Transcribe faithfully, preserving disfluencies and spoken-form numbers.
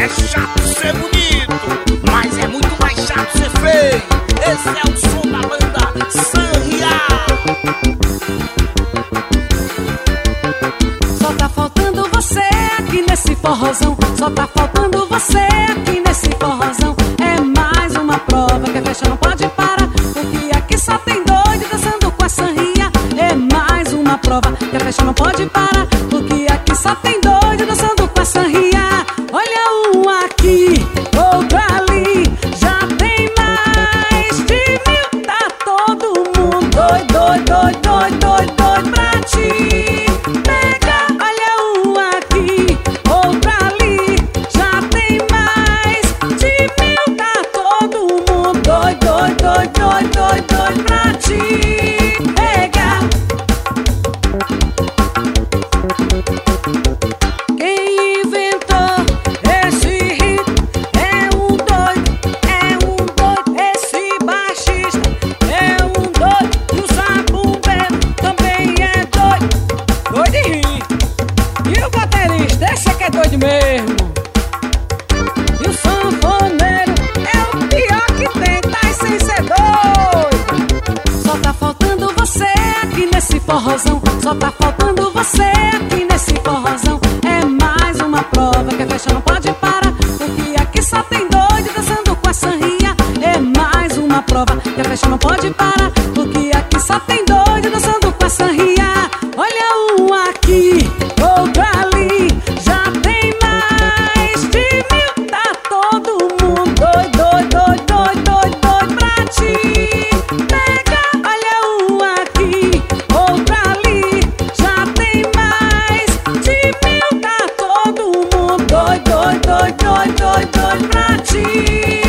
É chato ser bonito, mas é muito mais chato ser feio. Esse é o som da banda Sanria. Só tá faltando você aqui nesse forrozão. Só tá faltando você aqui nesse forrozão. É mais uma prova que a festa não pode parar, porque aqui só tem doido dançando com a Sanria. É mais uma prova que a festa não pode parar, porque aqui só tem doido dançando com a Sanria. Olha um aqui, outro ali, já tem mais de mil. Tá todo mundo doido, doido, doido, doido, doido, doido pra te pegar. Olha um aqui, outro ali, já tem mais de mil. Tá todo mundo doido, doido, doido, doido, doido, doido pra te pegar. Quem inventou esse ritmo é um doido, é um doido. Esse baixista é um doido, e o zabumbeiro também é doido. Doido de rir. E o baterista, esse é que é doido mesmo. E o sanfoneiro é o pior que tem, tá sem ser doido. Só tá faltando você aqui nesse forrozão. Só tá faltando você aqui nesse forrozão. É mais uma prova que a festa não pode parar, porque aqui só tem doido dançando com a Sanria. É mais uma prova que a festa não pode parar, porque aqui só tem doido dançando com a Sanria. Olha um aqui, outro ali, já tem mais de mil. Tá todo mundo doido, doido, doido, doido, doido, doido pra te pegar. Olha um aqui, outro ali, já tem mais de mil. Tá todo mundo doido, doido, doido, doido, doido, doido pra te